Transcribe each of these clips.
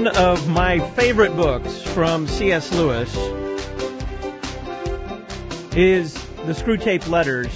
One of my favorite books from C.S. Lewis is The Screwtape Letters.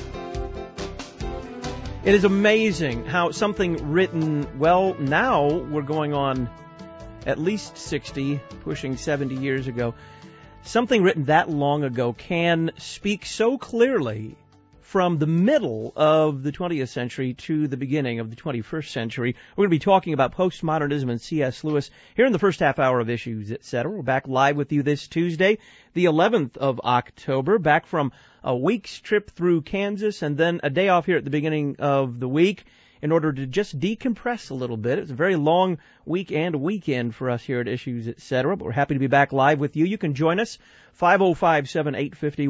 It is amazing how something written, well, now we're going on at least 60, pushing 70 years ago, something written that long ago can speak so clearly from the middle of the 20th century to the beginning of the 21st century. We're going to be talking about postmodernism and C.S. Lewis here in the first half hour of Issues, Etc. We're back live with you this Tuesday, the 11th of October, back from a week's trip through Kansas and then a day off here at the beginning of the week in order to just decompress a little bit. It's a very long week and weekend for us here at Issues, Etc., but we're happy to be back live with you. You can join us, 505-7850,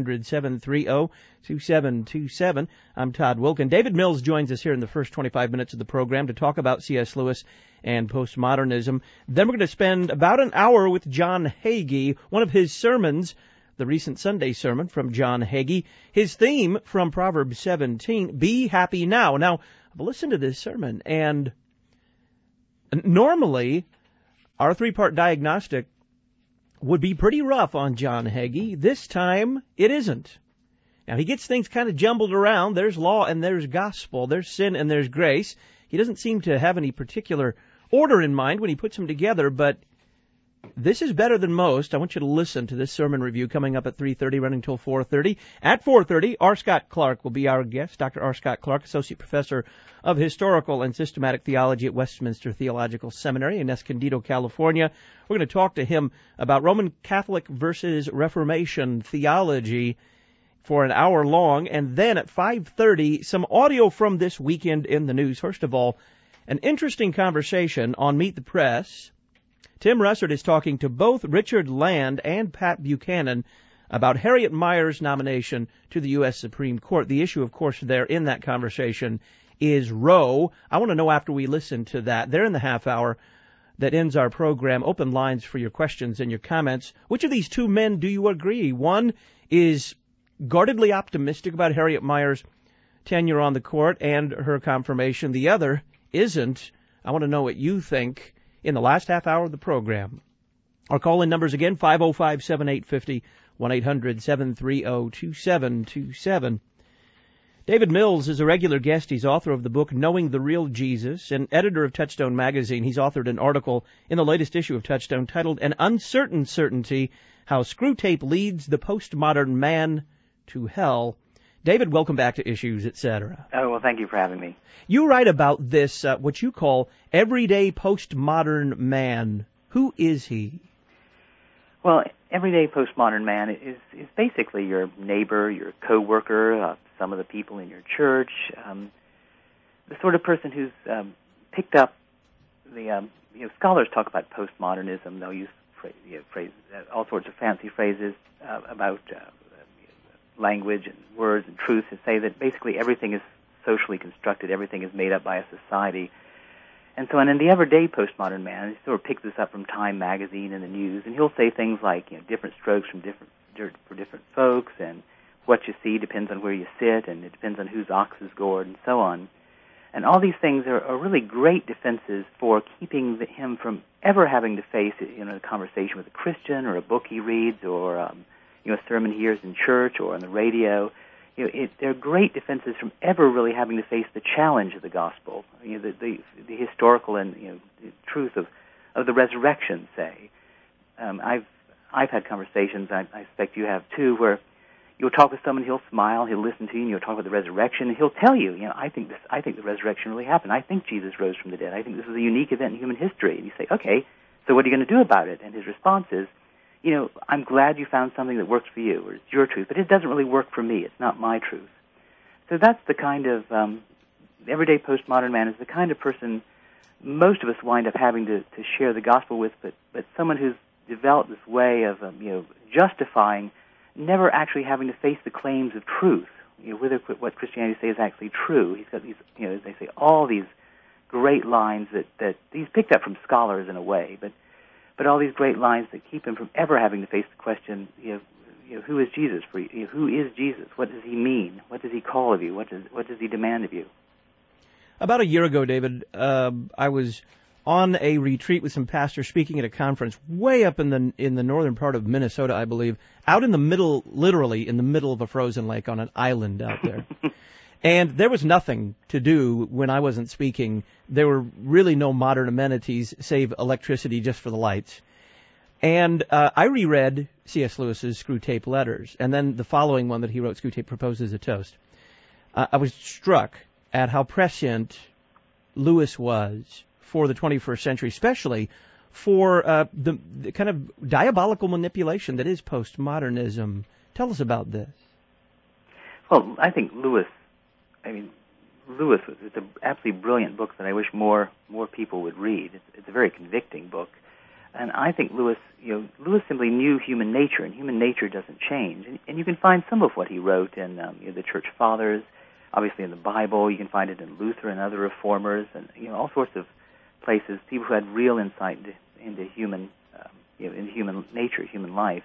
1-800-730-2727. I'm Todd Wilkin. David Mills joins us here in the first 25 minutes of the program to talk about C.S. Lewis and postmodernism. Then we're going to spend about an hour with John Hagee, one of his sermons, the recent Sunday sermon from John Hagee. His theme from Proverbs 17, Be Happy Now. Now, I've listened to this sermon, and normally our three-part diagnostic would be pretty rough on John Hagee. This time, it isn't. Now, he gets things kind of jumbled around. There's law and there's gospel. There's sin and there's grace. He doesn't seem to have any particular order in mind when he puts them together, but this is better than most. I want you to listen to this sermon review coming up at 3:30, running till 4:30. At 4:30, R. Scott Clark will be our guest. Dr. R. Scott Clark, Associate Professor of Historical and Systematic Theology at Westminster Theological Seminary in Escondido, California. We're going to talk to him about Roman Catholic versus Reformation theology for an hour long. And then at 5:30, some audio from this weekend in the news. First of all, an interesting conversation on Meet the Press. Tim Russert is talking to both Richard Land and Pat Buchanan about Harriet Mier's nomination to the U.S. Supreme Court. The issue, of course, there in that conversation is Roe. I want to know after we listen to that. There in the half hour that ends our program, open lines for your questions and your comments. Which of these two men do you agree? One is guardedly optimistic about Harriet Mier's tenure on the court and her confirmation. The other isn't. I want to know what you think in the last half hour of the program. Our call-in numbers again, 505-7850, 1-800-730-2727. David Mills is a regular guest. He's author of the book Knowing the Real Jesus and editor of Touchstone magazine. He's authored an article in the latest issue of Touchstone titled An Uncertain Certainty, How Screwtape Leads the Postmodern Man to Hell. David, welcome back to Issues, Etc. Oh, well, thank you for having me. You write about this, what you call everyday postmodern man. Who is he? Well, everyday postmodern man is basically your neighbor, your coworker, some of the people in your church, the sort of person who's picked up the, scholars talk about postmodernism. They'll use phrases, all sorts of fancy phrases about language and words and truth to say that basically everything is socially constructed, everything is made up by a society. And so in the everyday postmodern man, he sort of picks this up from Time magazine and the news, and he'll say things like, different strokes for different folks, and what you see depends on where you sit, and it depends on whose ox is gored, and so on. And all these things are really great defenses for keeping him from ever having to face a conversation with a Christian or a book he reads or a sermon he hears in church or on the radio. They're great defenses from ever really having to face the challenge of the gospel, the historical and the truth of the resurrection. Say, I've had conversations. I expect you have too, where you'll talk with someone, he'll smile, he'll listen to you, and you'll talk about the resurrection, and he'll tell you, I think the resurrection really happened. I think Jesus rose from the dead. I think this is a unique event in human history. And you say, okay, so what are you going to do about it? And his response is, I'm glad you found something that works for you, or it's your truth, but it doesn't really work for me. It's not my truth. So that's the kind of everyday postmodern man is the kind of person most of us wind up having to share the gospel with, but someone who's developed this way of justifying never actually having to face the claims of truth, whether what Christianity says is actually true. He's got these, as they say, all these great lines that he's picked up from scholars in a way, but all these great lines that keep him from ever having to face the question, who is Jesus for you? Who is Jesus? What does he mean? What does he call of you? What does he demand of you? About a year ago, David, I was on a retreat with some pastors speaking at a conference way up in the northern part of Minnesota, I believe, out in the middle, literally in the middle of a frozen lake on an island out there. And there was nothing to do when I wasn't speaking. There were really no modern amenities save electricity just for the lights. And I reread C.S. Lewis's Screwtape Letters, and then the following one that he wrote, Screwtape Proposes a Toast. I was struck at how prescient Lewis was for the 21st century, especially for the kind of diabolical manipulation that is postmodernism. Tell us about this. Well, I think Lewis, it's an absolutely brilliant book that I wish more people would read. It's a very convicting book. And I think Lewis simply knew human nature, and human nature doesn't change. And you can find some of what he wrote in the Church Fathers, obviously in the Bible. You can find it in Luther and other reformers, and all sorts of places. People who had real insight into human, into human nature, human life.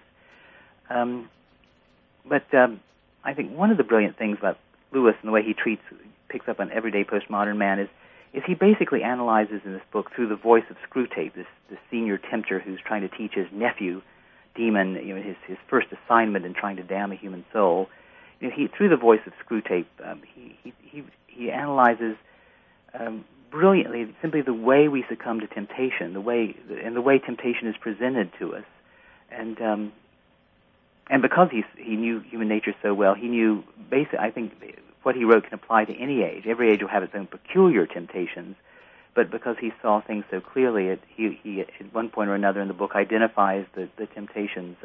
But I think one of the brilliant things about Lewis and the way he picks up on everyday postmodern man is he basically analyzes in this book through the voice of Screwtape, this senior tempter who's trying to teach his nephew, Demon, his first assignment in trying to damn a human soul. Through the voice of Screwtape, he analyzes brilliantly simply the way we succumb to temptation, the way temptation is presented to us, and because he knew human nature so well, he knew basically. I think what he wrote can apply to any age. Every age will have its own peculiar temptations, but because he saw things so clearly, he at one point or another in the book identifies the temptations.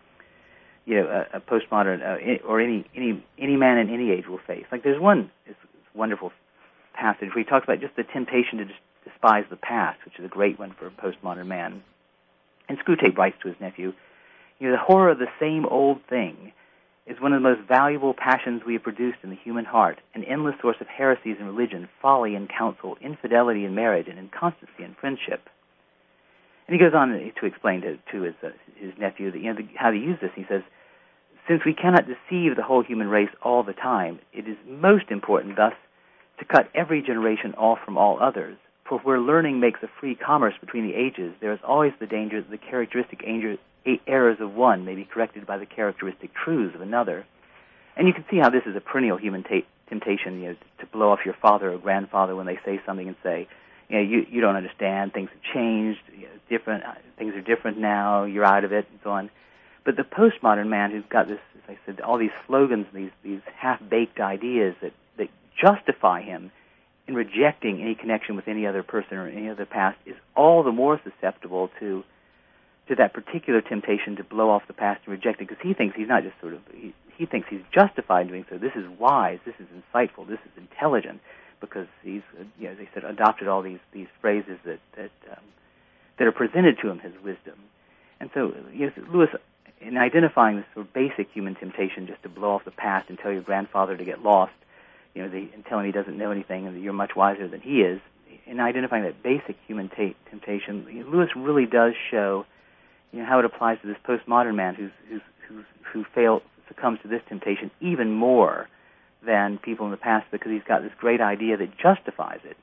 A postmodern or any man in any age will face. Like there's this wonderful passage where he talks about just the temptation to despise the past, which is a great one for a postmodern man. And Screwtape writes to his nephew, the horror of the same old thing is one of the most valuable passions we have produced in the human heart, an endless source of heresies in religion, folly in counsel, infidelity in marriage, and inconstancy in friendship. And he goes on to explain to his nephew how to use this. He says, since we cannot deceive the whole human race all the time, it is most important thus to cut every generation off from all others. For where learning makes a free commerce between the ages, there is always the danger that the characteristic errors of one may be corrected by the characteristic truths of another. And you can see how this is a perennial human temptation, to blow off your father or grandfather when they say something and say, you don't understand, things have changed, things are different now, you're out of it, and so on. But the postmodern man who's got this, as I said, all these slogans, these half-baked ideas that justify him in rejecting any connection with any other person or any other past, is all the more susceptible to that particular temptation to blow off the past and reject it, because he thinks he's not just he thinks he's justified in doing so. This is wise, this is insightful, this is intelligent, because he's, as I said, adopted all these phrases that are presented to him as wisdom. And so, Lewis, in identifying this sort of basic human temptation just to blow off the past and tell your grandfather to get lost, and tell him he doesn't know anything and that you're much wiser than he is, in identifying that basic human temptation, Lewis really does show how it applies to this postmodern man who succumbs to this temptation even more than people in the past, because he's got this great idea that justifies it.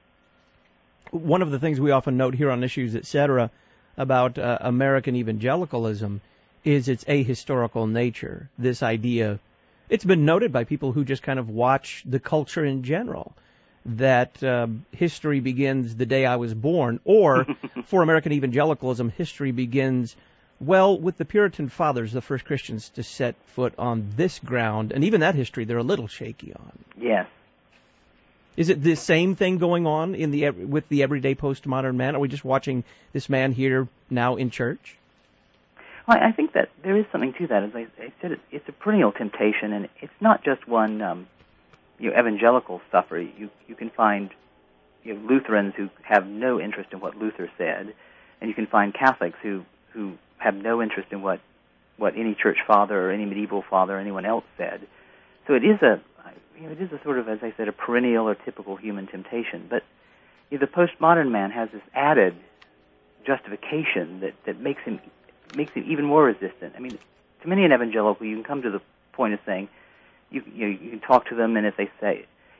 One of the things we often note here on Issues, Etc., about American evangelicalism is its ahistorical nature. This idea, it's been noted by people who just kind of watch the culture in general, that history begins the day I was born, or for American evangelicalism, history begins, with the Puritan Fathers, the first Christians to set foot on this ground, and even that history they're a little shaky on. Yes. Is it the same thing going on with the everyday postmodern man? Are we just watching this man here now in church? Well, I think that there is something to that. As I said, it's a perennial temptation, and it's not just one evangelical suffer. You can find Lutherans who have no interest in what Luther said, and you can find Catholics who have no interest in what any church father or any medieval father or anyone else said. So it is a sort of, as I said, a perennial or typical human temptation. But the postmodern man has this added justification that makes him even more resistant. I mean, to many an evangelical, you can come to the point of saying, you can talk to them, and if they say,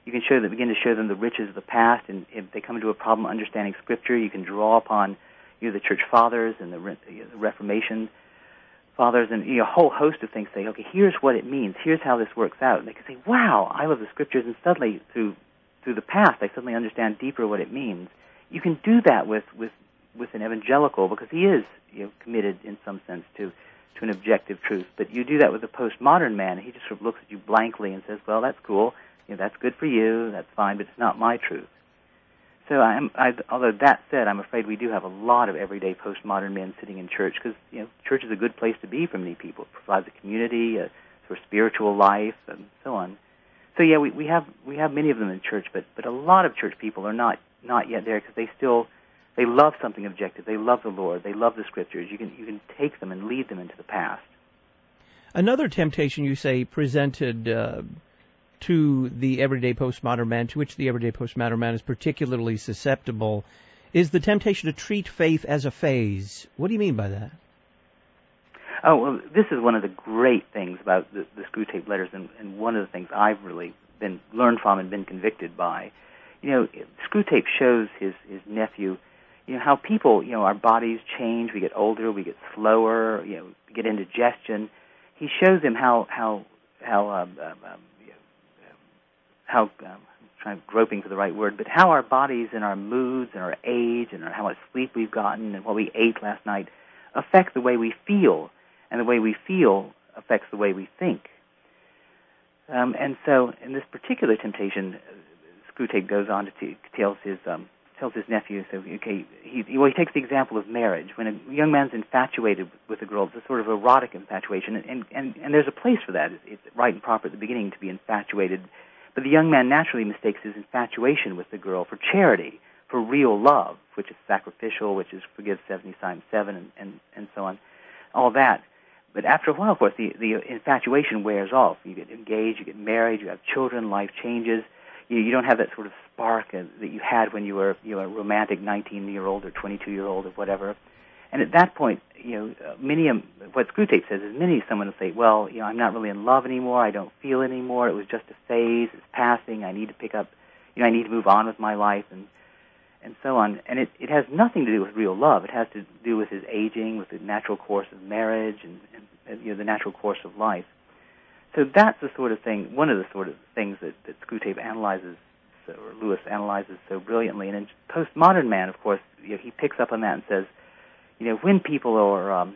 You can begin to show them the riches of the past, and if they come into a problem understanding Scripture, you can draw upon the Church Fathers and the Reformation Fathers and a whole host of things. Say, okay, here's what it means. Here's how this works out. And they can say, wow, I love the Scriptures, and suddenly through the past, I suddenly understand deeper what it means. You can do that with an evangelical because he is committed in some sense to an objective truth. But you do that with a postmodern man, and he just sort of looks at you blankly and says, well, that's cool. That's good for you. That's fine, but it's not my truth. So although that said, I'm afraid we do have a lot of everyday postmodern men sitting in church because church is a good place to be for many people. It provides a community, a sort of spiritual life, and so on. So yeah, we have many of them in church, but a lot of church people are not yet there because they love something objective. They love the Lord. They love the Scriptures. You can take them and lead them into the past. Another temptation you say presented to the everyday postmodern man, to which the everyday postmodern man is particularly susceptible, is the temptation to treat faith as a phase. What do you mean by that? Oh, well, this is one of the great things about the Screwtape Letters, and one of the things I've really been learned from and been convicted by. Screwtape shows his nephew, how people, our bodies change. We get older, we get slower, we get indigestion. He shows him how I'm groping for the right word, but how our bodies and our moods and our age and how much sleep we've gotten and what we ate last night affect the way we feel, and the way we feel affects the way we think. And so, in this particular temptation, Screwtape goes on to tells his nephew, so okay, he takes the example of marriage. When a young man's infatuated with a girl, it's a sort of erotic infatuation, and there's a place for that. It's right and proper at the beginning to be infatuated. But the young man naturally mistakes his infatuation with the girl for charity, for real love, which is sacrificial, which is forgive 70 times 7, and so on, all that. But after a while, of course, the infatuation wears off. You get engaged, you get married, you have children, life changes. You don't have that sort of spark that you had when you were a romantic 19-year-old or 22-year-old or whatever. And at that point, what Screwtape says is someone will say, well, I'm not really in love anymore. I don't feel it anymore. It was just a phase. It's passing. I need to pick up, I need to move on with my life and so on. And it has nothing to do with real love. It has to do with his aging, with the natural course of marriage and the natural course of life. So that's the sort of thing, one of the sort of things that Screwtape analyzes, or Lewis analyzes so brilliantly. And in Postmodern Man, of course, he picks up on that and says, when people are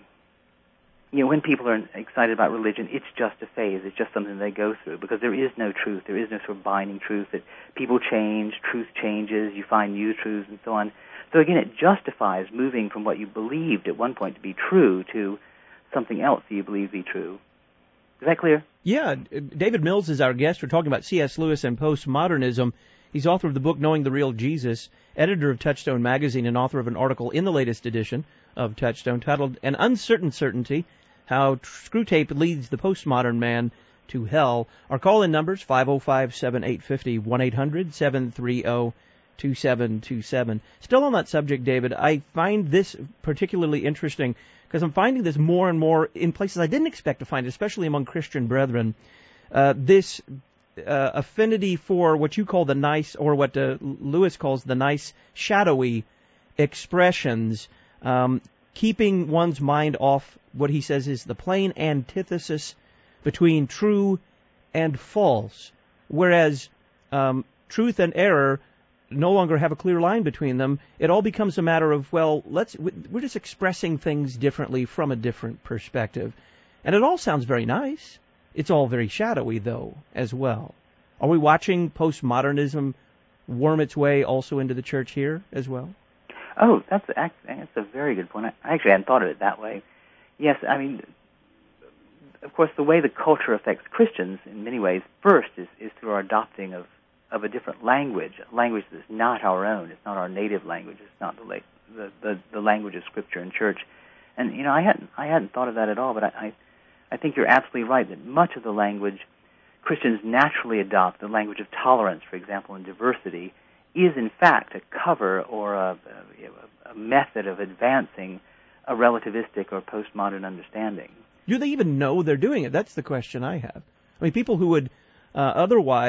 excited about religion, it's just a phase. It's just something they go through because there is no truth. There is no sort of binding truth that people change, truth changes, you find new truths and so on. So again, it justifies moving from what you believed at one point to be true to something else that you believe to be true. Is that clear? Yeah. David Mills is our guest. We're talking about C.S. Lewis and postmodernism. He's author of the book Knowing the Real Jesus, editor of Touchstone magazine, and author of an article in the latest edition of Touchstone titled An Uncertain Certainty, How Screwtape Leads the Postmodern Man to Hell. Our call-in numbers, 505-7850, 1-800-730-2727. Still on that subject, David, I find this particularly interesting because I'm finding this more and more in places I didn't expect to find, especially among Christian brethren, this affinity for what you call the nice, or what Lewis calls the nice, shadowy expressions, keeping one's mind off what he says is the plain antithesis between true and false, whereas truth and error no longer have a clear line between them. It all becomes a matter of, well, we're just expressing things differently from a different perspective. And it all sounds very nice. It's all very shadowy, though, as well. Are we watching postmodernism worm its way also into the church here as well? Oh, that's a very good point. I actually hadn't thought of it that way. Yes, I mean, of course, the way the culture affects Christians in many ways first is through our adopting of a different language, a language that's not our own. It's not our native language. It's not the language of Scripture and church. And I hadn't thought of that at all. But I think you're absolutely right that much of the language Christians naturally adopt, the language of tolerance, for example, and diversity, is in fact a cover or a method of advancing a relativistic or postmodern understanding. Do they even know they're doing it? That's the question I have. I mean, people who would otherwise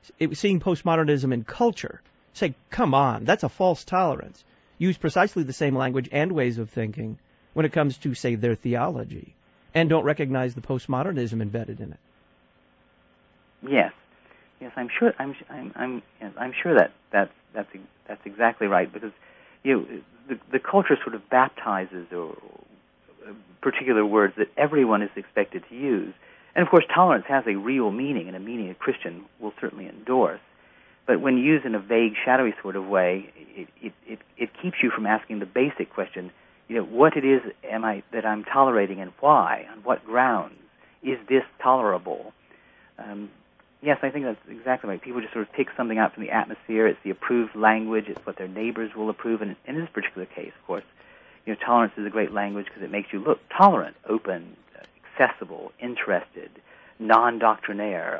seeing postmodernism in culture, say, come on, that's a false tolerance. Use precisely the same language and ways of thinking when it comes to, say, their theology, and don't recognize the postmodernism embedded in it. Yes, I'm sure. I'm sure that's exactly right, because the culture sort of baptizes or particular words that everyone is expected to use, and of course tolerance has a real meaning, and a meaning a Christian will certainly endorse. But when used in a vague, shadowy sort of way, it keeps you from asking the basic question: what it is that I'm tolerating, and why, on what grounds is this tolerable? Yes, I think that's exactly right. People just sort of pick something out from the atmosphere. It's the approved language. It's what their neighbors will approve. And in this particular case, of course, tolerance is a great language because it makes you look tolerant, open, accessible, interested, non-doctrinaire.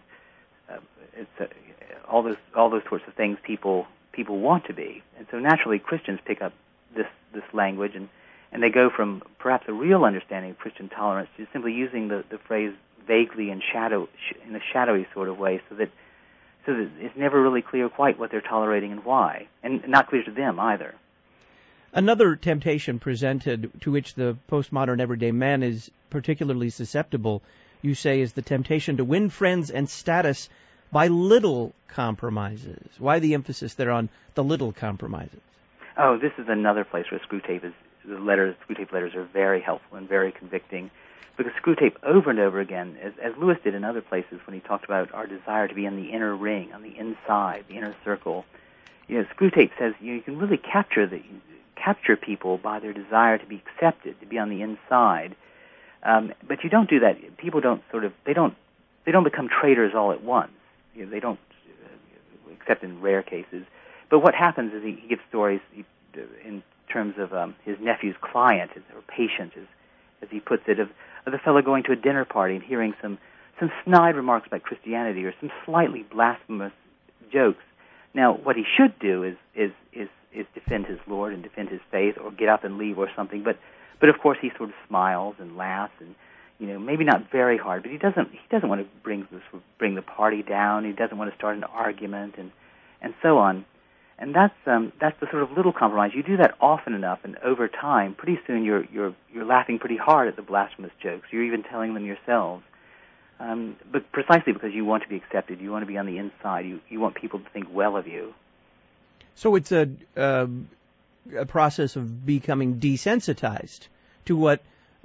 All those sorts of things people want to be. And so naturally, Christians pick up this language, and they go from perhaps a real understanding of Christian tolerance to simply using the phrase vaguely in a shadowy sort of way, so that it's never really clear quite what they're tolerating and why, and not clear to them either. Another temptation presented to which the postmodern everyday man is particularly susceptible, you say, is the temptation to win friends and status by little compromises. Why the emphasis there on the little compromises? Oh, this is another place where Screwtape letters are very helpful and very convicting. Because Screwtape over and over again, as Lewis did in other places when he talked about our desire to be in the inner ring, on the inside, the inner circle, Screwtape says you can really capture people by their desire to be accepted, to be on the inside. But you don't do that. People don't they don't become traitors all at once. They don't, except in rare cases. But what happens is he gives stories in terms of his nephew's client or patient, as he puts it, of the fellow going to a dinner party and hearing some snide remarks about Christianity or some slightly blasphemous jokes. Now, what he should do is defend his Lord and defend his faith, or get up and leave or something. But of course he sort of smiles and laughs, and maybe not very hard, but he doesn't want to bring the party down. He doesn't want to start an argument and so on. And that's the sort of little compromise. You do that often enough, and over time, pretty soon you're laughing pretty hard at the blasphemous jokes. You're even telling them yourselves. But precisely because you want to be accepted, you want to be on the inside. You want people to think well of you. So it's a process of becoming desensitized to what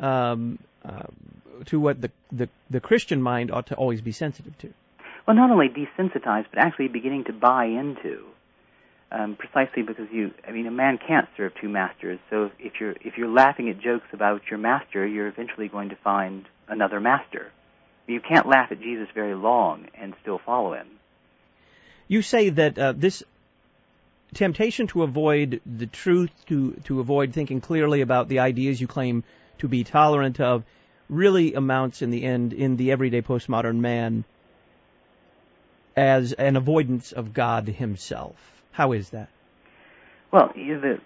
the Christian mind ought to always be sensitive to. Well, not only desensitized, but actually beginning to buy into. Precisely because a man can't serve two masters. So if you're laughing at jokes about your master, you're eventually going to find another master. You can't laugh at Jesus very long and still follow him. You say that this temptation to avoid the truth, to avoid thinking clearly about the ideas you claim to be tolerant of, really amounts in the end, in the everyday postmodern man, as an avoidance of God himself. How is that? Well, the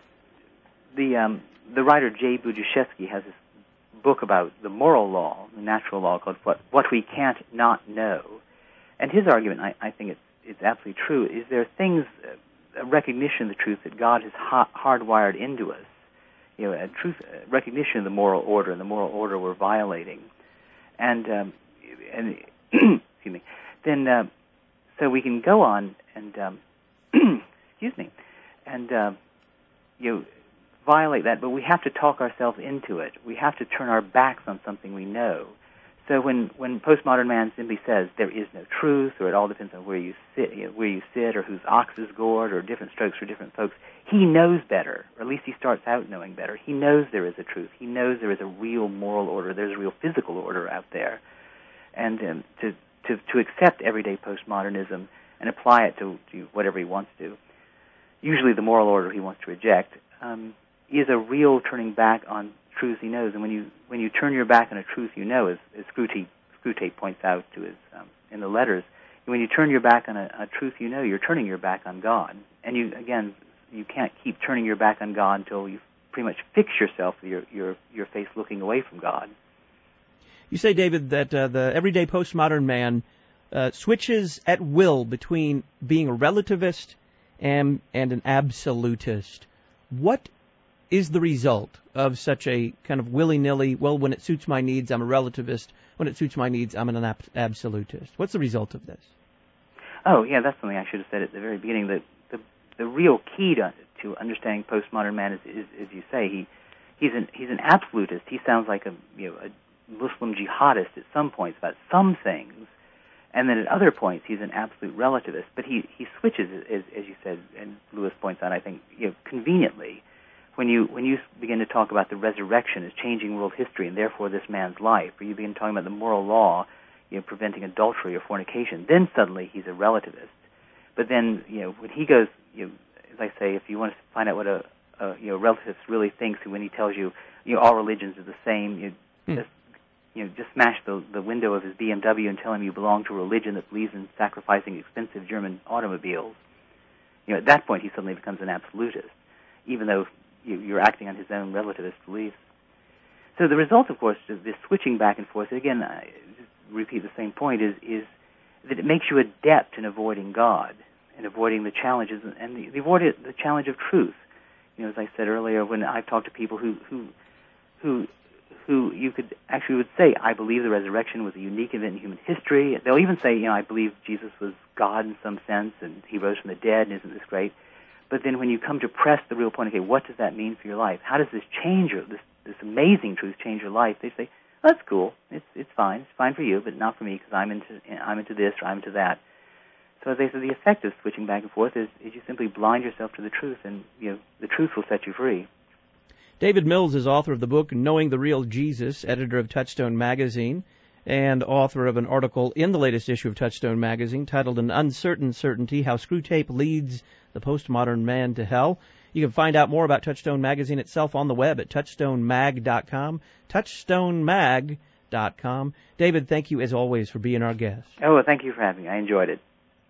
writer Jay Budziszewski has this book about the moral law, the natural law, called What We Can't Not Know. And his argument, I think it's absolutely true, is there are things, a recognition of the truth that God has hardwired into us, a recognition of the moral order, and the moral order we're violating. And excuse me. Then, so we can go on and excuse me, and violate that, but we have to talk ourselves into it. We have to turn our backs on something we know. So when postmodern man simply says there is no truth, or it all depends on where you sit, or whose ox is gored, or different strokes for different folks, he knows better, or at least he starts out knowing better. He knows there is a truth. He knows there is a real moral order. There's a real physical order out there, and to accept everyday postmodernism and apply it to whatever he wants to, usually the moral order he wants to reject, is a real turning back on truths he knows. And when you turn your back on a truth you know, as Screwtape points out to his in the letters, when you turn your back on a truth you know, you're turning your back on God. And you can't keep turning your back on God until you pretty much fix yourself with your face looking away from God. You say, David, that the everyday postmodern man switches at will between being a relativist and an absolutist. What is the result of such a kind of willy-nilly, well, when it suits my needs, I'm a relativist. When it suits my needs, I'm an absolutist. What's the result of this? Oh, yeah, that's something I should have said at the very beginning. The real key to understanding postmodern man is, as you say, he's an absolutist. He sounds like a Muslim jihadist at some points about some things, and then at other points he's an absolute relativist. But he switches, as you said, and Lewis points out, I think, conveniently, when you begin to talk about the resurrection as changing world history and therefore this man's life, or you begin talking about the moral law, preventing adultery or fornication, then suddenly he's a relativist. But then, when he goes, as I say, if you want to find out what a relativist really thinks, when he tells you, all religions are the same, just smash the window of his BMW and tell him you belong to a religion that believes in sacrificing expensive German automobiles. At that point he suddenly becomes an absolutist, even though you're acting on his own relativist beliefs. So the result, of course, of this switching back and forth, again, I just repeat the same point, is that it makes you adept in avoiding God and avoiding the challenges and the challenge of truth. As I said earlier, when I've talked to people who you could actually would say, I believe the resurrection was a unique event in human history. They'll even say, I believe Jesus was God in some sense and he rose from the dead, and isn't this great? But then when you come to press the real point, okay, what does that mean for your life? How does this change this amazing truth change your life? They say, that's cool. It's fine. It's fine for you, but not for me because I'm into this or I'm into that. So as they say, the effect of switching back and forth is you simply blind yourself to the truth, and the truth will set you free. David Mills is author of the book Knowing the Real Jesus, editor of Touchstone Magazine, and author of an article in the latest issue of Touchstone Magazine titled An Uncertain Certainty, How Screwtape Leads the Postmodern Man to Hell. You can find out more about Touchstone Magazine itself on the web at touchstonemag.com, touchstonemag.com. David, thank you as always for being our guest. Oh, well, thank you for having me. I enjoyed it.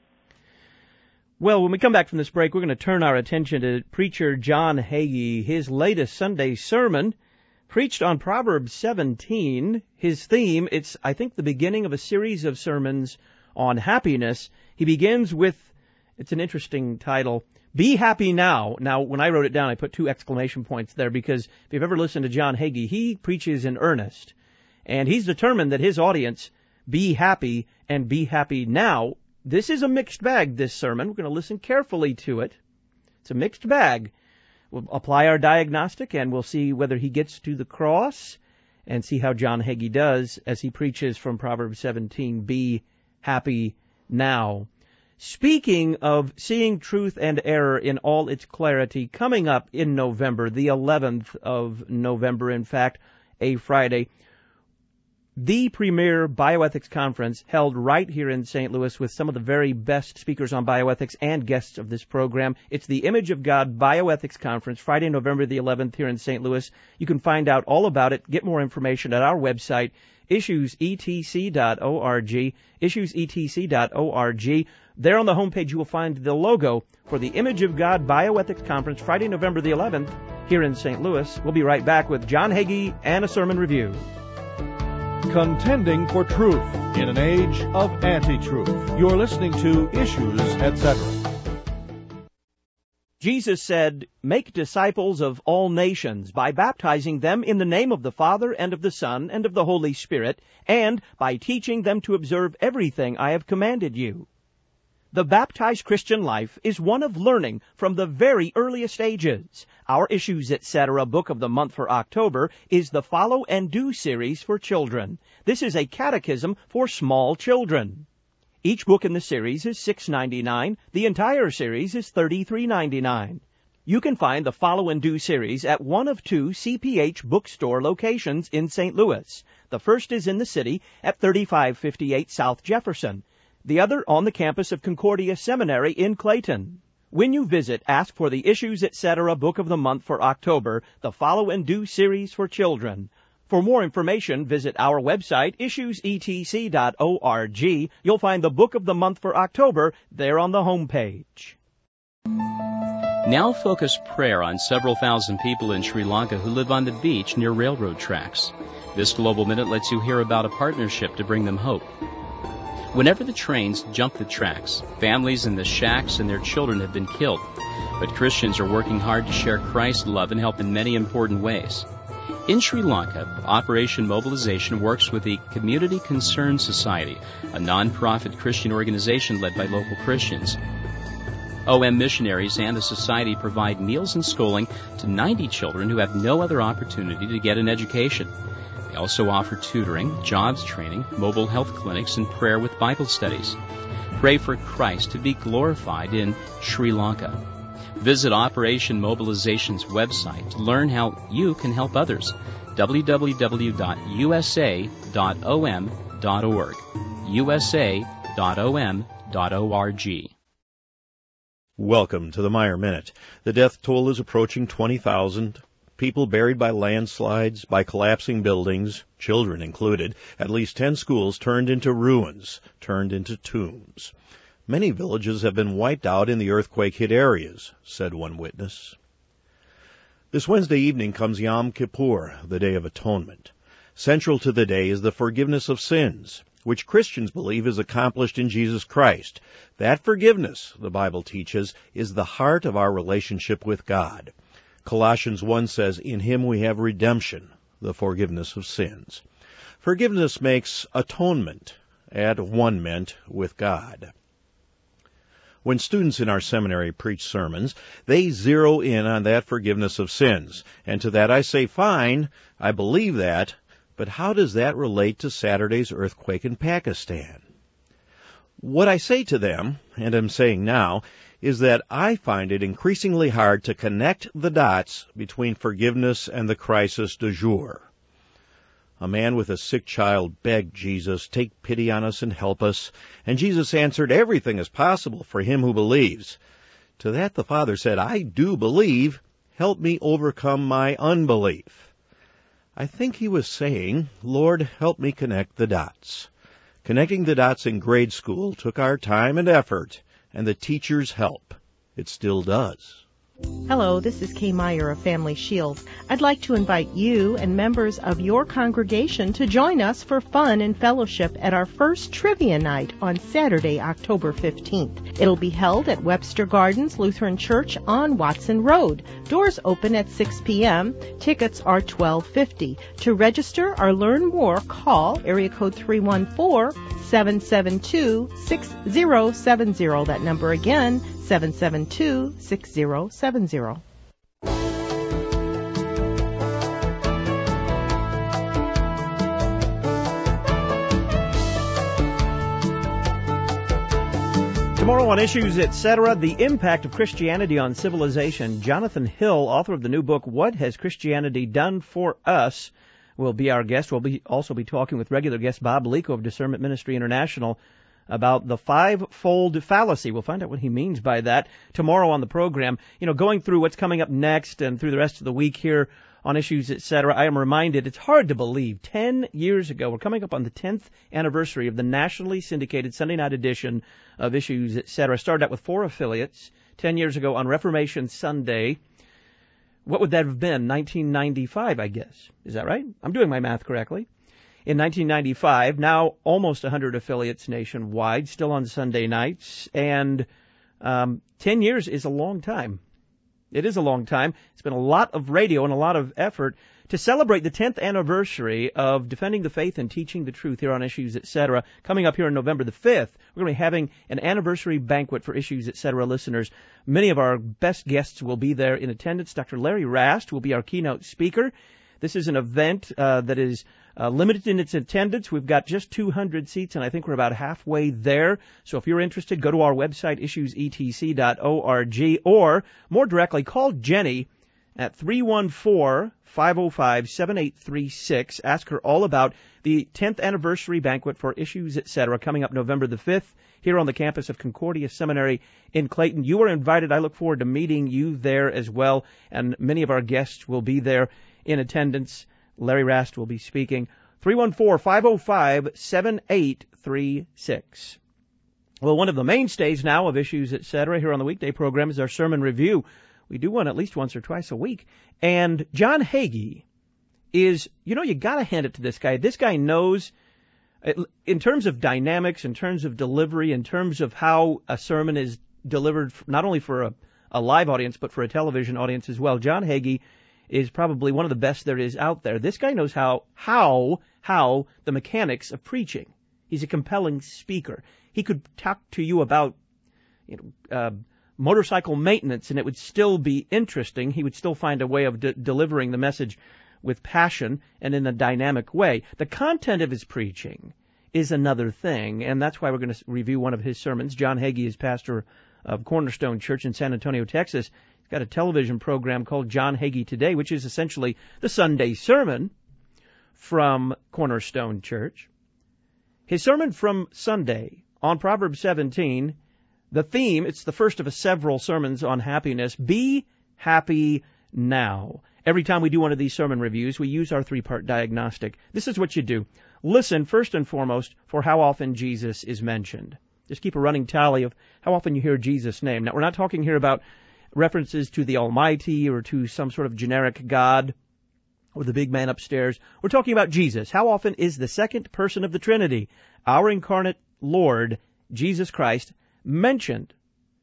Well, when we come back from this break, we're going to turn our attention to preacher John Hagee. His latest Sunday sermon preached on Proverbs 17. His theme, it's, I think, the beginning of a series of sermons on happiness. He begins with, it's an interesting title, Be Happy Now. Now, when I wrote it down, I put 2 exclamation points there because if you've ever listened to John Hagee, he preaches in earnest. And he's determined that his audience be happy and be happy now. This is a mixed bag, this sermon. We're going to listen carefully to it. It's a mixed bag. We'll apply our diagnostic, and we'll see whether he gets to the cross and see how John Hagee does as he preaches from Proverbs 17, Be Happy Now. Speaking of seeing truth and error in all its clarity, coming up in November, the 11th of November, in fact, a Friday, the premier bioethics conference held right here in St. Louis with some of the very best speakers on bioethics and guests of this program. It's the Image of God Bioethics Conference, Friday, November the 11th here in St. Louis. You can find out all about it, get more information at our website, issuesetc.org, issuesetc.org. There on the homepage you will find the logo for the Image of God Bioethics Conference, Friday, November the 11th here in St. Louis. We'll be right back with John Hagee and a sermon review. Contending for truth in an age of anti-truth. You're listening to Issues, etc. Jesus said, Make disciples of all nations by baptizing them in the name of the Father and of the Son and of the Holy Spirit, and by teaching them to observe everything I have commanded you. The baptized Christian life is one of learning from the very earliest ages. Our Issues, Etc. book of the month for October is the Follow and Do series for children. This is a catechism for small children. Each book in the series is $6.99. The entire series is $33.99. You can find the Follow and Do series at one of 2 CPH bookstore locations in St. Louis. The first is in the city at 3558 South Jefferson. The other on the campus of Concordia Seminary in Clayton. When you visit, ask for the Issues, Etc. book of the month for October, the Follow and Do series for children. For more information, visit our website, issuesetc.org. You'll find the book of the month for October there on the homepage. Now focus prayer on several thousand people in Sri Lanka who live on the beach near railroad tracks. This Global Minute lets you hear about a partnership to bring them hope. Whenever the trains jump the tracks, families in the shacks and their children have been killed. But Christians are working hard to share Christ's love and help in many important ways. In Sri Lanka, Operation Mobilization works with the Community Concern Society, a non-profit Christian organization led by local Christians. OM missionaries and the society provide meals and schooling to 90 children who have no other opportunity to get an education. They also offer tutoring, jobs training, mobile health clinics, and prayer with Bible studies. Pray for Christ to be glorified in Sri Lanka. Visit Operation Mobilization's website to learn how you can help others. www.usa.om.org. usa.om.org. Welcome to the Meyer Minute. The death toll is approaching 20,000. People buried by landslides, by collapsing buildings, children included. At least 10 schools turned into ruins, turned into tombs. Many villages have been wiped out in the earthquake-hit areas, said one witness. This Wednesday evening comes Yom Kippur, the Day of Atonement. Central to the day is the forgiveness of sins, which Christians believe is accomplished in Jesus Christ. That forgiveness, the Bible teaches, is the heart of our relationship with God. Colossians 1 says, "In him we have redemption, the forgiveness of sins." Forgiveness makes atonement, at one meant, with God. When students in our seminary preach sermons, they zero in on that forgiveness of sins. And to that I say, fine, I believe that, but how does that relate to Saturday's earthquake in Pakistan? What I say to them, and am saying now, is that I find it increasingly hard to connect the dots between forgiveness and the crisis du jour. A man with a sick child begged Jesus, "Take pity on us and help us." And Jesus answered, "Everything is possible for him who believes." To that the father said, "I do believe. Help me overcome my unbelief." I think he was saying, "Lord, help me connect the dots." Connecting the dots in grade school took our time and effort, and the teacher's help. It still does. Hello, this is Kay Meyer of Family Shield. I'd like to invite you and members of your congregation to join us for fun and fellowship at our first trivia night on Saturday, October 15th. It'll be held at Webster Gardens Lutheran Church on Watson Road. Doors open at 6 p.m. Tickets are $12.50. To register or learn more, call area code 314-772-6070. That number again, 772-6070. Tomorrow on Issues, Etc., the impact of Christianity on civilization. Jonathan Hill, author of the new book, What Has Christianity Done for Us?, will be our guest. We'll also be talking with regular guest Bob Lico of Discernment Ministry International about the five-fold fallacy. We'll find out what he means by that tomorrow on the program. You know, going through what's coming up next and through the rest of the week here on Issues, Etc., I am reminded it's hard to believe 10 years ago, we're coming up on the 10th anniversary of the nationally syndicated Sunday night edition of Issues, Etc. Started out with 4 affiliates 10 years ago on Reformation Sunday. What would that have been? 1995, I guess. Is that right? I'm doing my math correctly. In 1995, now almost 100 affiliates nationwide, still on Sunday nights, and 10 years is a long time. It is a long time. It's been a lot of radio and a lot of effort to celebrate the 10th anniversary of defending the faith and teaching the truth here on Issues, Etc. Coming up here on November the 5th, we're going to be having an anniversary banquet for Issues, Etc. listeners. Many of our best guests will be there in attendance. Dr. Larry Rast will be our keynote speaker. This is an event that is limited in its attendance. We've got just 200 seats, and I think we're about halfway there. So if you're interested, go to our website, issuesetc.org, or more directly, call Jenny at 314-505-7836. Ask her all about the 10th anniversary banquet for Issues, Etc., coming up November the 5th here on the campus of Concordia Seminary in Clayton. You are invited. I look forward to meeting you there as well, and many of our guests will be there in attendance. Larry Rast will be speaking. 314-505-7836. Well, one of the mainstays now of Issues, Etc. here on the weekday program is our sermon review. We do one at least once or twice a week. And John Hagee is, you got to hand it to this guy. This guy knows In terms of dynamics, in terms of delivery, in terms of how a sermon is delivered, not only for a live audience, but for a television audience as well, John Hagee is probably one of the best there is out there. This guy knows how the mechanics of preaching. He's a compelling speaker. He could talk to you about motorcycle maintenance, and it would still be interesting. He would still find a way of delivering the message with passion and in a dynamic way. The content of his preaching is another thing, and that's why we're going to review one of his sermons. John Hagee is pastor of Cornerstone Church in San Antonio, Texas. He's got a television program called John Hagee Today, which is essentially the Sunday sermon from Cornerstone Church. His sermon from Sunday on Proverbs 17, the theme, it's the first of several sermons on happiness, be happy now. Every time we do one of these sermon reviews, we use our three-part diagnostic. This is what you do. Listen, first and foremost, for how often Jesus is mentioned. Just keep a running tally of how often you hear Jesus' name. Now, we're not talking here about references to the Almighty or to some sort of generic God or the big man upstairs. We're talking about Jesus. How often is the second person of the Trinity, our incarnate Lord, Jesus Christ, mentioned?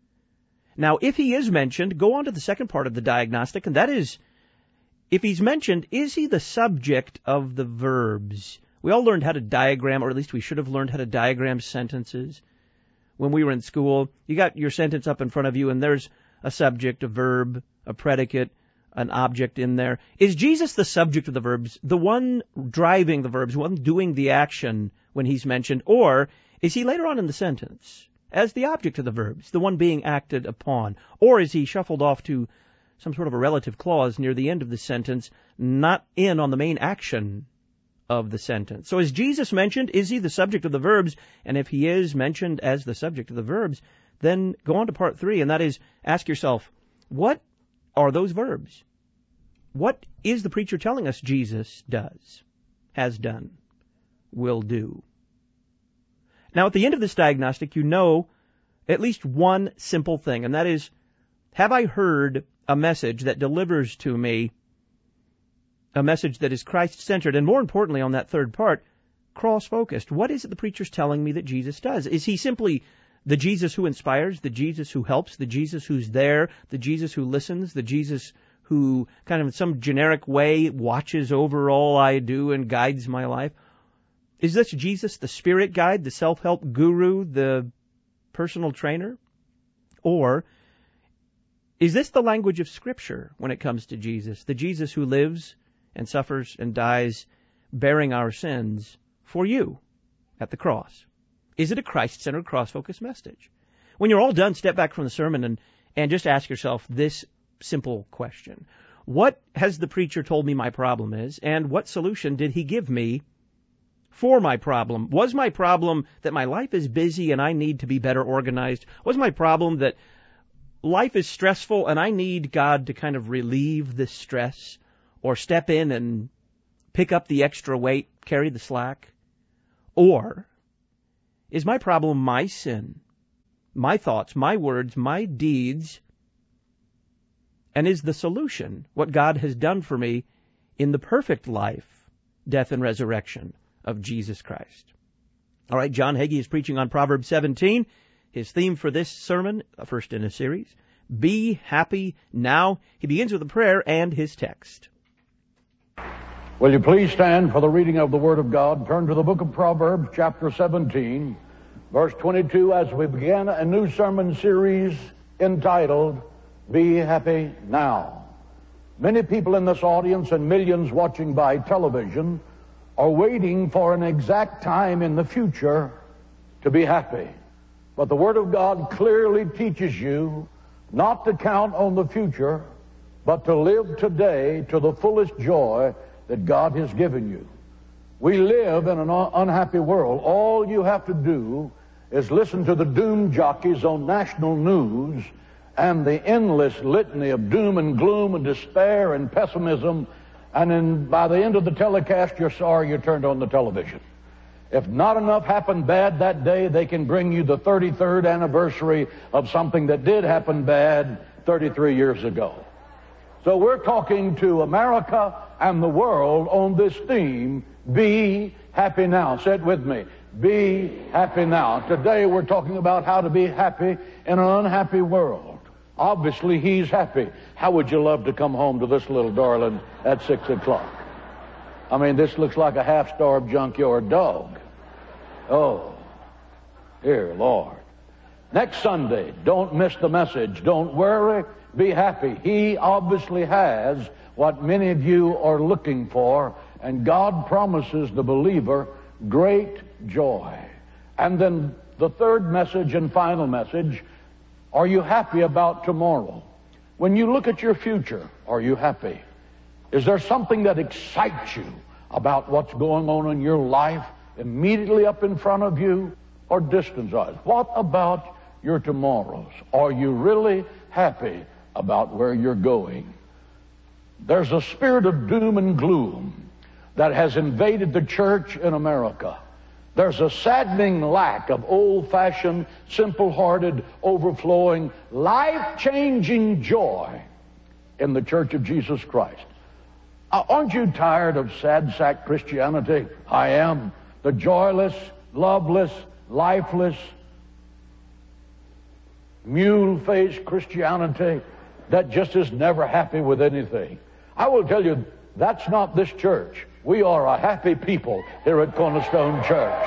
Now, if he is mentioned, go on to the second part of the diagnostic, and that is, if he's mentioned, is he the subject of the verbs? We all learned how to diagram, or at least we should have learned how to diagram sentences. When we were in school, you got your sentence up in front of you, and there's a subject, a verb, a predicate, an object in there. Is Jesus the subject of the verbs, the one driving the verbs, one doing the action when he's mentioned, or is he later on in the sentence as the object of the verbs, the one being acted upon, or is he shuffled off to some sort of a relative clause near the end of the sentence, not in on the main action of the sentence? So is Jesus mentioned? Is he the subject of the verbs? And if he is mentioned as the subject of the verbs, then go on to part 3, and that is, ask yourself, what are those verbs? What is the preacher telling us Jesus does, has done, will do? Now, at the end of this diagnostic, you know at least one simple thing, and that is, have I heard a message that delivers to me a message that is Christ-centered, and more importantly on that third part, cross-focused? What is it the preacher's telling me that Jesus does? Is he simply the Jesus who inspires, the Jesus who helps, the Jesus who's there, the Jesus who listens, the Jesus who kind of in some generic way watches over all I do and guides my life? Is this Jesus the spirit guide, the self-help guru, the personal trainer? Or is this the language of Scripture when it comes to Jesus, the Jesus who lives and suffers and dies bearing our sins for you at the cross? Is it a Christ-centered, cross-focused message? When you're all done, step back from the sermon and just ask yourself this simple question. What has the preacher told me my problem is, and what solution did he give me for my problem? Was my problem that my life is busy and I need to be better organized? Was my problem that life is stressful and I need God to kind of relieve this stress or step in and pick up the extra weight, carry the slack? Or is my problem my sin, my thoughts, my words, my deeds? And is the solution what God has done for me in the perfect life, death, and resurrection of Jesus Christ? All right, John Hagee is preaching on Proverbs 17. His theme for this sermon, first in a series, be happy now. He begins with a prayer and his text. Will you please stand for the reading of the Word of God? Turn to the book of Proverbs, chapter 17, verse 22, as we begin a new sermon series entitled, Be Happy Now. Many people in this audience and millions watching by television are waiting for an exact time in the future to be happy. But the Word of God clearly teaches you not to count on the future, but to live today to the fullest joy that God has given you. We live in an unhappy world. All you have to do is listen to the doom jockeys on national news and the endless litany of doom and gloom and despair and pessimism, and by the end of the telecast, you're sorry you turned on the television. If not enough happened bad that day, they can bring you the 33rd anniversary of something that did happen bad 33 years ago. So we're talking to America and the world on this theme, be happy now. Say it with me. Be happy now. Today we're talking about how to be happy in an unhappy world. Obviously, he's happy. How would you love to come home to this little darling at 6 o'clock? I mean, this looks like a half-starved junkyard dog. Oh, dear Lord. Next Sunday, don't miss the message. Don't worry, be happy. He obviously has what many of you are looking for, and God promises the believer great joy. And then the third message and final message, are you happy about tomorrow? When you look at your future, are you happy? Is there something that excites you about what's going on in your life immediately up in front of you or distance-wise? What about your tomorrows? Are you really happy about where you're going? There's a spirit of doom and gloom that has invaded the church in America. There's a saddening lack of old-fashioned, simple-hearted, overflowing, life-changing joy in the Church of Jesus Christ. Aren't you tired of sad sack Christianity? I am. The joyless, loveless, lifeless, mule-faced Christianity that just is never happy with anything. I will tell you, that's not this church. We are a happy people here at Cornerstone Church.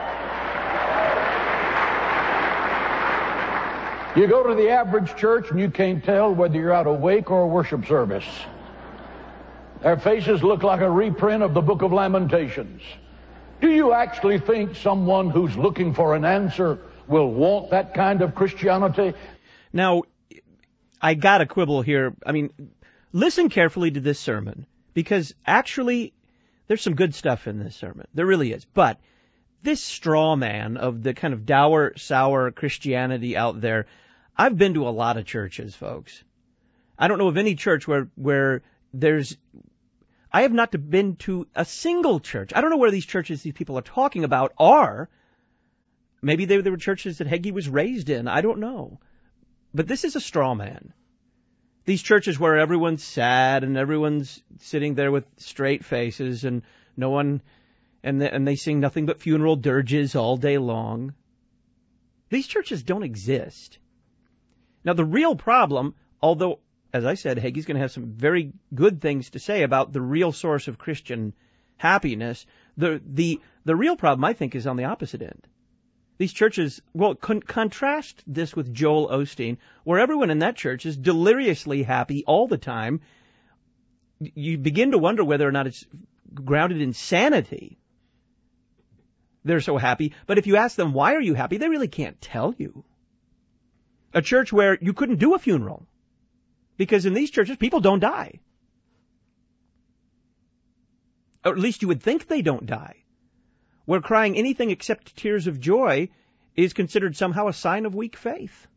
You go to the average church and you can't tell whether you're at a wake or a worship service. Their faces look like a reprint of the Book of Lamentations. Do you actually think someone who's looking for an answer will want that kind of Christianity? Now, I got to quibble here. I mean, listen carefully to this sermon, because actually there's some good stuff in this sermon. There really is. But this straw man of the kind of dour, sour Christianity out there, I've been to a lot of churches, folks. I don't know of any church where there's... I have not been to a single church. I don't know where these churches these people are talking about are. Maybe they were churches that Hagee was raised in. I don't know. But this is a straw man. These churches where everyone's sad and everyone's sitting there with straight faces and no one, and they sing nothing but funeral dirges all day long. These churches don't exist. Now, the real problem, although, as I said, Hagee's going to have some very good things to say about the real source of Christian happiness, the real problem, I think, is on the opposite end. These churches, well, contrast this with Joel Osteen, where everyone in that church is deliriously happy all the time. You begin to wonder whether or not it's grounded in sanity. They're so happy. But if you ask them, why are you happy, they really can't tell you. A church where you couldn't do a funeral, because in these churches, people don't die. Or at least you would think they don't die. Where crying anything except tears of joy is considered somehow a sign of weak faith.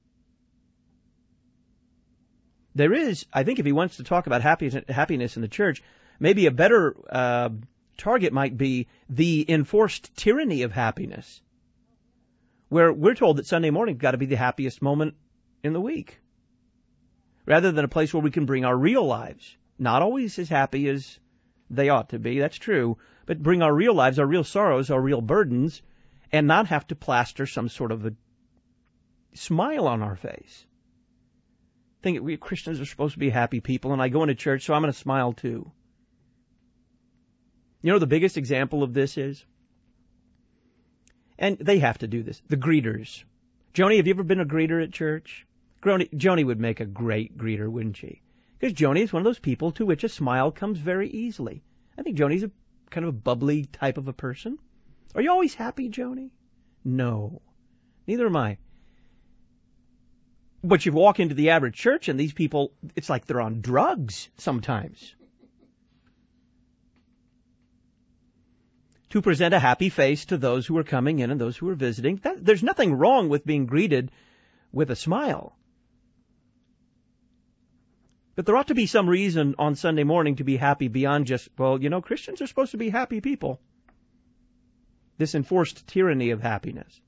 There is, I think if he wants to talk about happiness in the church, maybe a better target might be the enforced tyranny of happiness, where we're told that Sunday morning's got to be the happiest moment in the week, rather than a place where we can bring our real lives, not always as happy as they ought to be, that's true, but bring our real lives, our real sorrows, our real burdens, and not have to plaster some sort of a smile on our face. I think we Christians are supposed to be happy people, and I go into church, so I'm going to smile too. You know the biggest example of this is? And they have to do this. The greeters. Joni, have you ever been a greeter at church? Joni would make a great greeter, wouldn't she? Because Joni is one of those people to which a smile comes very easily. I think Joni's a kind of a bubbly type of a person. Are you always happy, Joni? No. Neither am I. But you walk into the average church and these people, it's like they're on drugs sometimes. To present a happy face to those who are coming in and those who are visiting. There's nothing wrong with being greeted with a smile. But there ought to be some reason on Sunday morning to be happy beyond just, well, you know, Christians are supposed to be happy people. This enforced tyranny of happiness.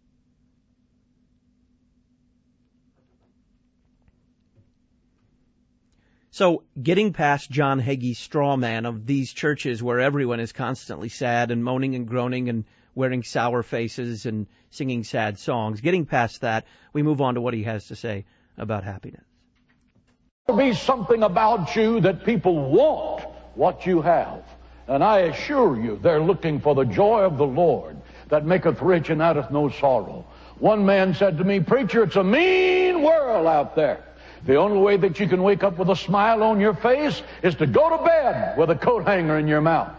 So getting past John Hagee's straw man of these churches where everyone is constantly sad and moaning and groaning and wearing sour faces and singing sad songs, getting past that, we move on to what he has to say about happiness. There be something about you that people want what you have. And I assure you, they're looking for the joy of the Lord that maketh rich and addeth no sorrow. One man said to me, "Preacher, it's a mean world out there. The only way that you can wake up with a smile on your face is to go to bed with a coat hanger in your mouth."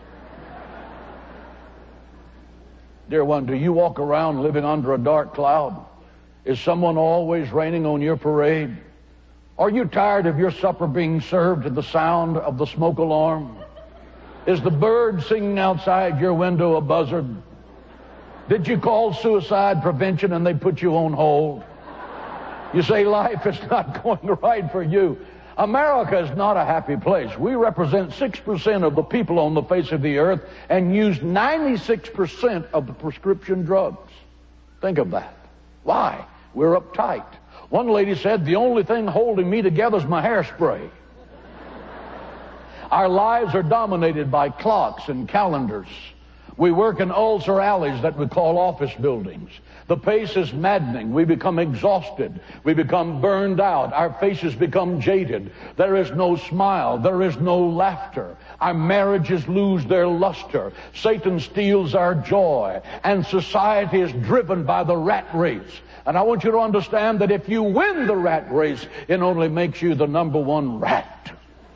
Dear one, do you walk around living under a dark cloud? Is someone always raining on your parade? Are you tired of your supper being served to the sound of the smoke alarm? Is the bird singing outside your window a buzzard? Did you call suicide prevention and they put you on hold? You say life is not going right for you. America is not a happy place. We represent 6% of the people on the face of the earth and use 96% of the prescription drugs. Think of that. Why? We're uptight. One lady said, "The only thing holding me together is my hairspray." Our lives are dominated by clocks and calendars. We work in ulcer alleys that we call office buildings. The pace is maddening. We become exhausted. We become burned out. Our faces become jaded. There is no smile. There is no laughter. Our marriages lose their luster. Satan steals our joy. And society is driven by the rat race. And I want you to understand that if you win the rat race, it only makes you the number one rat.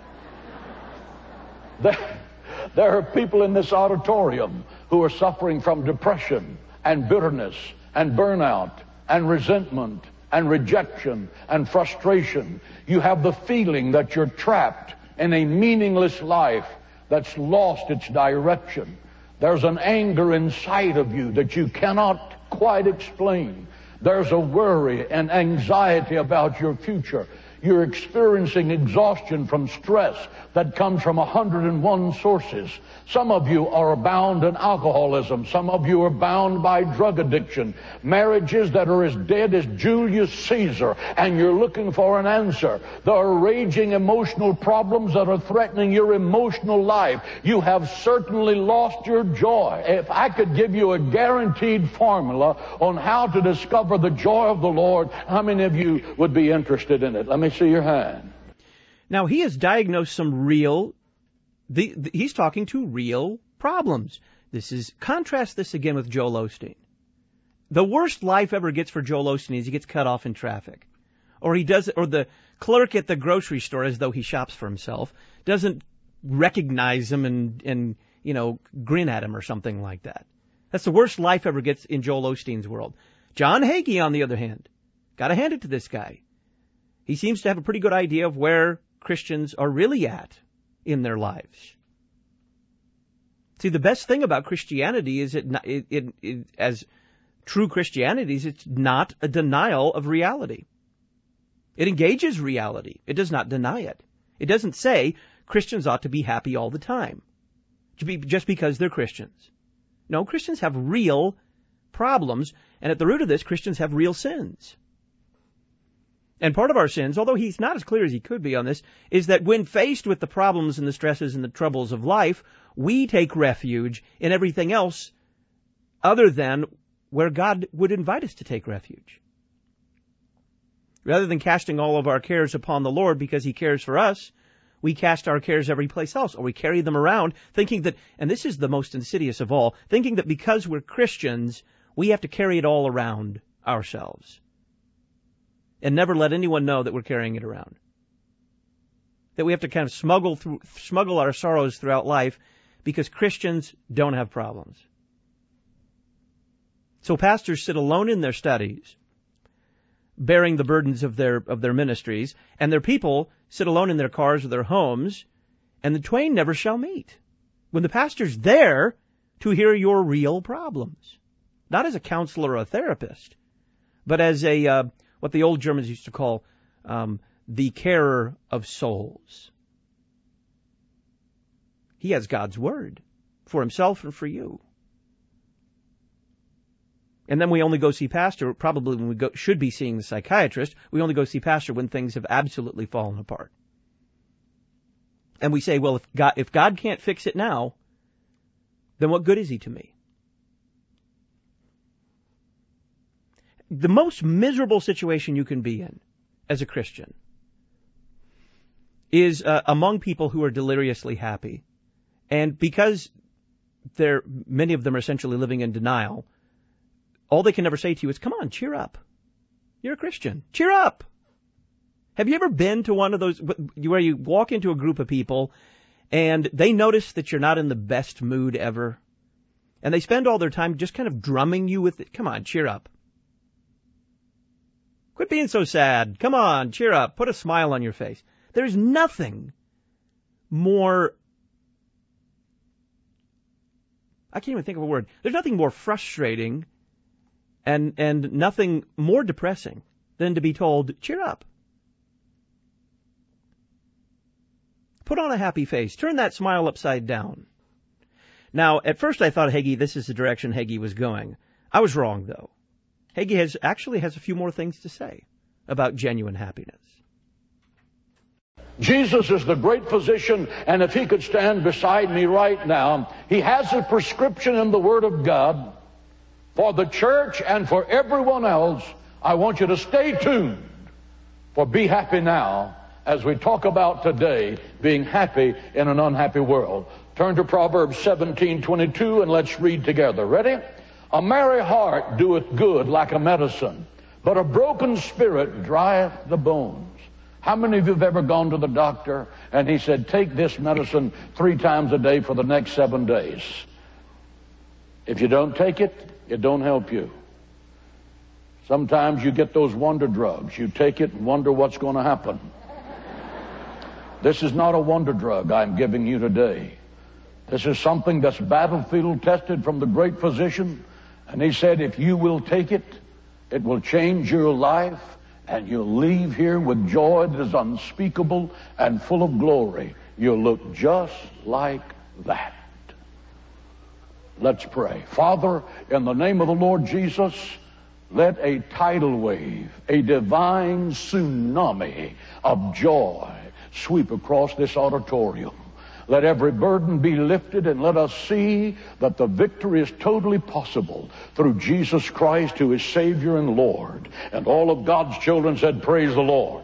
There are people in this auditorium who are suffering from depression and bitterness and burnout and resentment and rejection and frustration. You have the feeling that you're trapped in a meaningless life that's lost its direction. There's an anger inside of you that you cannot quite explain. There's a worry and anxiety about your future. You're experiencing exhaustion from stress that comes from 101 sources. Some of you are bound in alcoholism. Some of you are bound by drug addiction. Marriages that are as dead as Julius Caesar, and you're looking for an answer. There are raging emotional problems that are threatening your emotional life. You have certainly lost your joy. If I could give you a guaranteed formula on how to discover the joy of the Lord, how many of you would be interested in it? Let me see your hand. Now, he has diagnosed some real, he's talking to real problems. Contrast this again with Joel Osteen. The worst life ever gets for Joel Osteen is he gets cut off in traffic. Or the clerk at the grocery store, as though he shops for himself, doesn't recognize him and grin at him or something like that. That's the worst life ever gets in Joel Osteen's world. John Hagee, on the other hand, gotta hand it to this guy. He seems to have a pretty good idea of where Christians are really at in their lives. See, the best thing about Christianity is as true Christianity is it's not a denial of reality. It engages reality. It does not deny it. It doesn't say Christians ought to be happy all the time just because they're Christians. No, Christians have real problems, and at the root of this, Christians have real sins. And part of our sins, although he's not as clear as he could be on this, is that when faced with the problems and the stresses and the troubles of life, we take refuge in everything else other than where God would invite us to take refuge. Rather than casting all of our cares upon the Lord because he cares for us, we cast our cares every place else, or we carry them around thinking that, and this is the most insidious of all, thinking that because we're Christians, we have to carry it all around ourselves. And never let anyone know that we're carrying it around. That we have to kind of smuggle our sorrows throughout life because Christians don't have problems. So pastors sit alone in their studies, bearing the burdens of their ministries, and their people sit alone in their cars or their homes, and the twain never shall meet. When the pastor's there to hear your real problems. Not as a counselor or a therapist, but as what the old Germans used to call the carer of souls. He has God's word for himself and for you. And then we only go see pastor, probably when should be seeing the psychiatrist, we only go see pastor when things have absolutely fallen apart. And we say, well, if God can't fix it now, then what good is he to me? The most miserable situation you can be in as a Christian is among people who are deliriously happy. And because many of them are essentially living in denial, all they can ever say to you is, come on, cheer up. You're a Christian. Cheer up. Have you ever been to one of those where you walk into a group of people and they notice that you're not in the best mood ever? And they spend all their time just kind of drumming you with it. Come on, cheer up. Quit being so sad. Come on, cheer up. Put a smile on your face. There's nothing more, I can't even think of a word. There's nothing more frustrating and nothing more depressing than to be told, cheer up. Put on a happy face. Turn that smile upside down. Now, at first I thought, this is the direction Hagee was going. I was wrong, though. Hagee actually has a few more things to say about genuine happiness. Jesus is the great physician, and if he could stand beside me right now, he has a prescription in the Word of God for the church and for everyone else. I want you to stay tuned for Be Happy Now as we talk about today being happy in an unhappy world. Turn to Proverbs 17:22 and let's read together. Ready? A merry heart doeth good like a medicine, but a broken spirit drieth the bones. How many of you have ever gone to the doctor and he said, take this medicine 3 times a day for the next 7 days? If you don't take it, it don't help you. Sometimes you get those wonder drugs. You take it and wonder what's going to happen. This is not a wonder drug I'm giving you today. This is something that's battlefield tested from the great physician. And he said, if you will take it, it will change your life, and you'll leave here with joy that is unspeakable and full of glory. You'll look just like that. Let's pray. Father, in the name of the Lord Jesus, let a tidal wave, a divine tsunami of joy sweep across this auditorium. Let every burden be lifted, and let us see that the victory is totally possible through Jesus Christ, who is Savior and Lord. And all of God's children said, praise the Lord.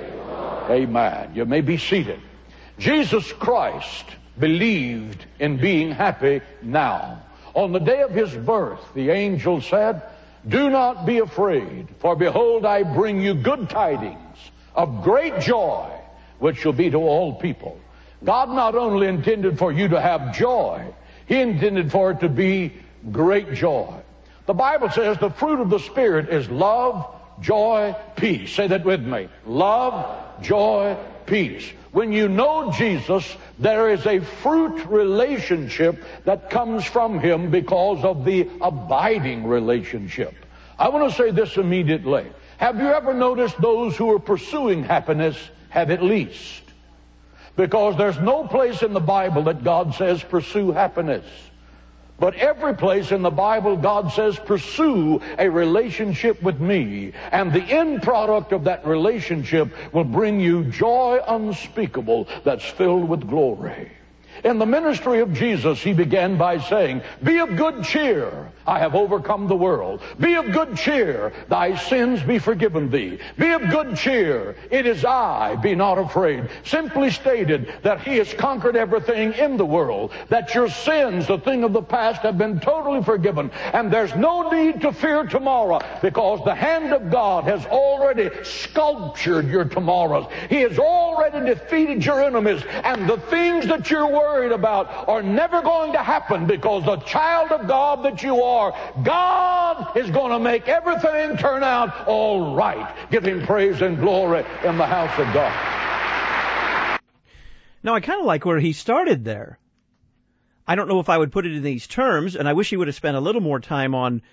Amen. You may be seated. Jesus Christ believed in being happy now. On the day of his birth, the angel said, do not be afraid, for behold, I bring you good tidings of great joy, which shall be to all people. God not only intended for you to have joy, he intended for it to be great joy. The Bible says the fruit of the Spirit is love, joy, peace. Say that with me. Love, joy, peace. When you know Jesus, there is a fruit relationship that comes from him because of the abiding relationship. I want to say this immediately. Have you ever noticed those who are pursuing happiness have at least? Because there's no place in the Bible that God says pursue happiness. But every place in the Bible God says pursue a relationship with me. And the end product of that relationship will bring you joy unspeakable that's filled with glory. In the ministry of Jesus, he began by saying, be of good cheer, I have overcome the world. Be of good cheer, thy sins be forgiven thee. Be of good cheer, it is I, be not afraid. Simply stated that he has conquered everything in the world, that your sins, the thing of the past, have been totally forgiven. And there's no need to fear tomorrow, because the hand of God has already sculptured your tomorrows. He has already defeated your enemies, and the things that you're worried about are never going to happen, because the child of God that you are, God is going to make everything turn out all right. Give him praise and glory in the house of God. Now, I kind of like where he started there. I don't know if I would put it in these terms, and I wish he would have spent a little more time on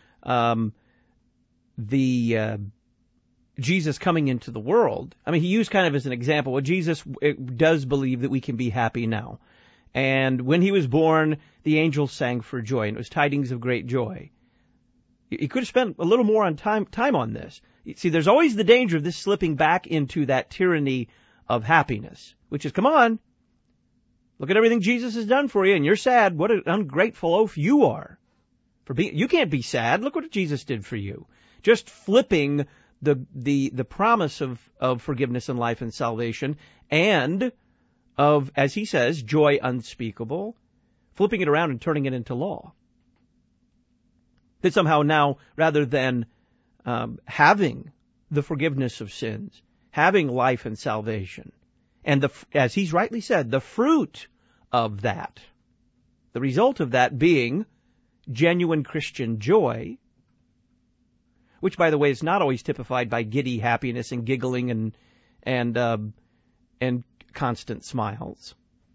Jesus coming into the world. I mean, he used kind of as an example, well, Jesus does believe that we can be happy now. And when he was born, the angels sang for joy, and it was tidings of great joy. He could have spent a little more on time on this. See, there's always the danger of this slipping back into that tyranny of happiness, which is, come on, Look at everything Jesus has done for you, and you're sad. What an ungrateful oaf you are. You can't be sad. Look what Jesus did for you. Just flipping the promise of forgiveness and life and salvation and of, as he says, joy unspeakable, flipping it around and turning it into law. That somehow now, rather than having the forgiveness of sins, having life and salvation, and as he's rightly said, the fruit of that, the result of that being genuine Christian joy, which, by the way, is not always typified by giddy happiness and giggling and constant smiles.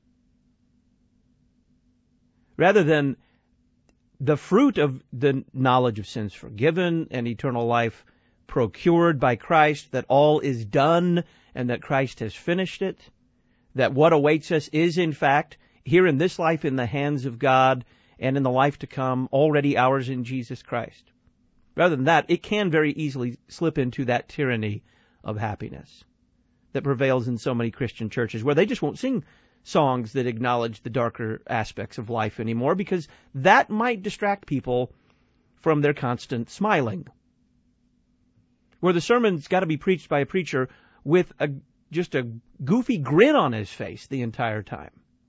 Rather than the fruit of the knowledge of sins forgiven and eternal life procured by Christ, that all is done and that Christ has finished it, that what awaits us is, in fact, here in this life in the hands of God and in the life to come, already ours in Jesus Christ. Rather than that, it can very easily slip into that tyranny of happiness that prevails in so many Christian churches, where they just won't sing songs that acknowledge the darker aspects of life anymore, because that might distract people from their constant smiling. Where the sermon's got to be preached by a preacher with just a goofy grin on his face the entire time.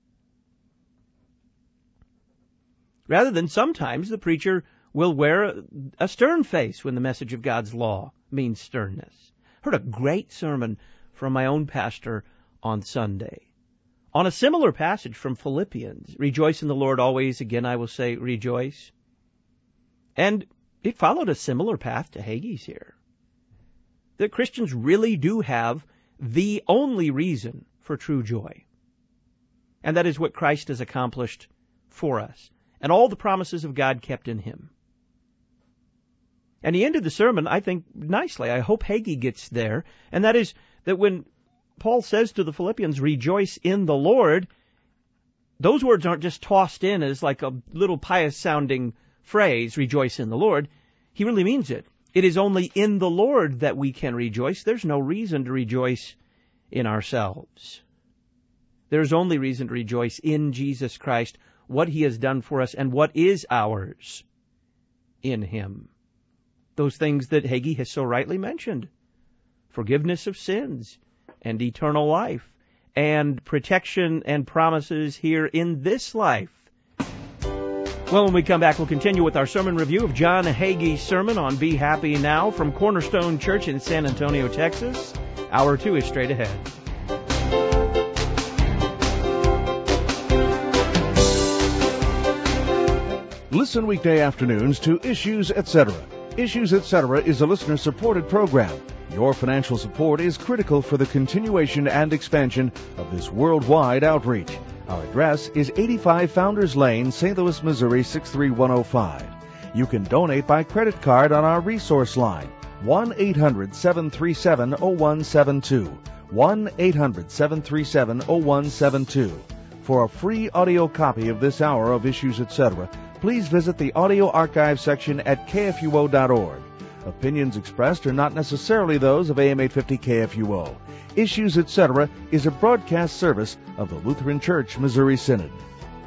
Rather than sometimes the preacher will wear a stern face when the message of God's law means sternness. Heard a great sermon from my own pastor on Sunday on a similar passage from Philippians. Rejoice in the Lord always. Again, I will say rejoice. And it followed a similar path to Hagee's here. That Christians really do have the only reason for true joy. And that is what Christ has accomplished for us, and all the promises of God kept in him. And he ended the sermon, I think, nicely. I hope Hagee gets there. And that is that when Paul says to the Philippians, rejoice in the Lord, those words aren't just tossed in as like a little pious-sounding phrase, rejoice in the Lord. He really means it. It is only in the Lord that we can rejoice. There's no reason to rejoice in ourselves. There's only reason to rejoice in Jesus Christ, what he has done for us, and what is ours in him. Those things that Hagee has so rightly mentioned. Forgiveness of sins and eternal life and protection and promises here in this life. Well, when we come back, we'll continue with our sermon review of John Hagee's sermon on Be Happy Now from Cornerstone Church in San Antonio, Texas. Hour 2 is straight ahead. Listen weekday afternoons to Issues Etc. Issues Etc. is a listener-supported program. Your financial support is critical for the continuation and expansion of this worldwide outreach. Our address is 85 Founders Lane, St. Louis, Missouri 63105. You can donate by credit card on our resource line, 1-800-737-0172, 1-800-737-0172. For a free audio copy of this hour of Issues Etc., please visit the audio archive section at kfuo.org. Opinions expressed are not necessarily those of AM 850 KFUO. Issues Etc. is a broadcast service of the Lutheran Church Missouri Synod.